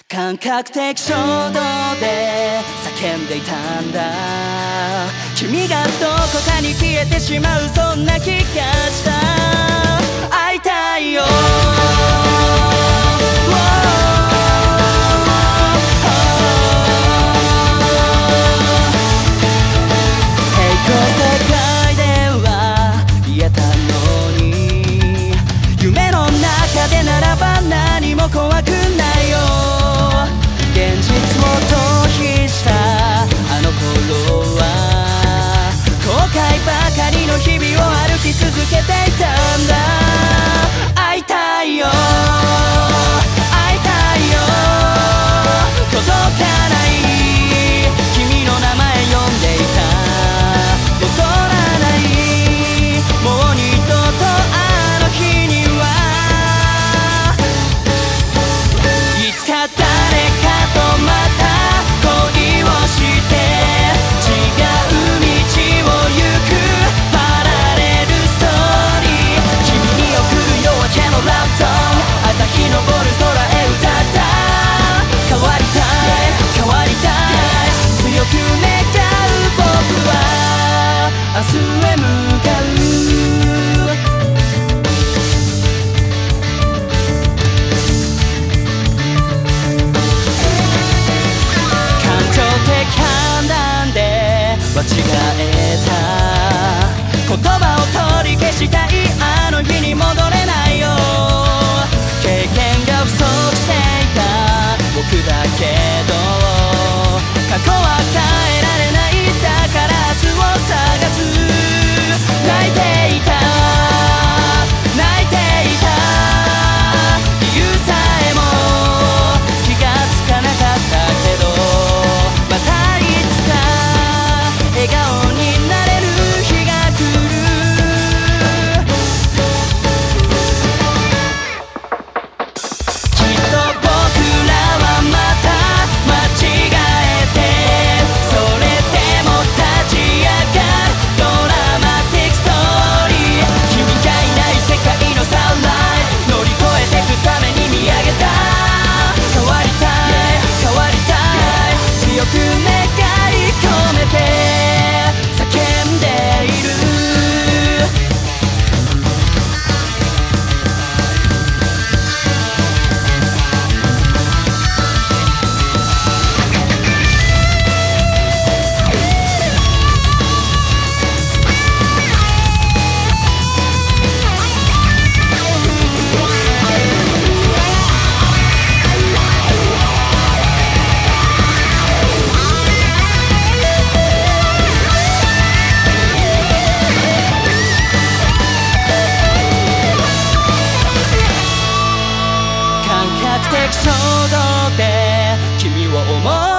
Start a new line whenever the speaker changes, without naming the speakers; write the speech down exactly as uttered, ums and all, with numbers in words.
感覚的衝動で叫んでいたんだ。君がどこかに消えてしまうそんな気がした。会いたいよ怖くないよ。現実を逃避したあの頃は後悔ばかりの日々を歩き続けていたんだ。会いたいよ会いたいよ届かない君の名前呼んでいた。戻らないもう二度とあの日に明日へ向かう。感情的判断で間違えた言葉を取り消したいあの日に戻れないよ。経験が不足していた僕だけど過去は変えられない。だから明日を探す。泣いていた泣いていた理由さえも気がつかなかったけどまたいつか笑顔になれる日が来る。きっと僕らはまた間違えてそれでも立ち上がるドラマティックストーリー。君がいない世界のサンライズ乗り越えてくために見上げた。変わりたい変わりたい強く願い込めて叫んでいる。感覚的衝動で君を思う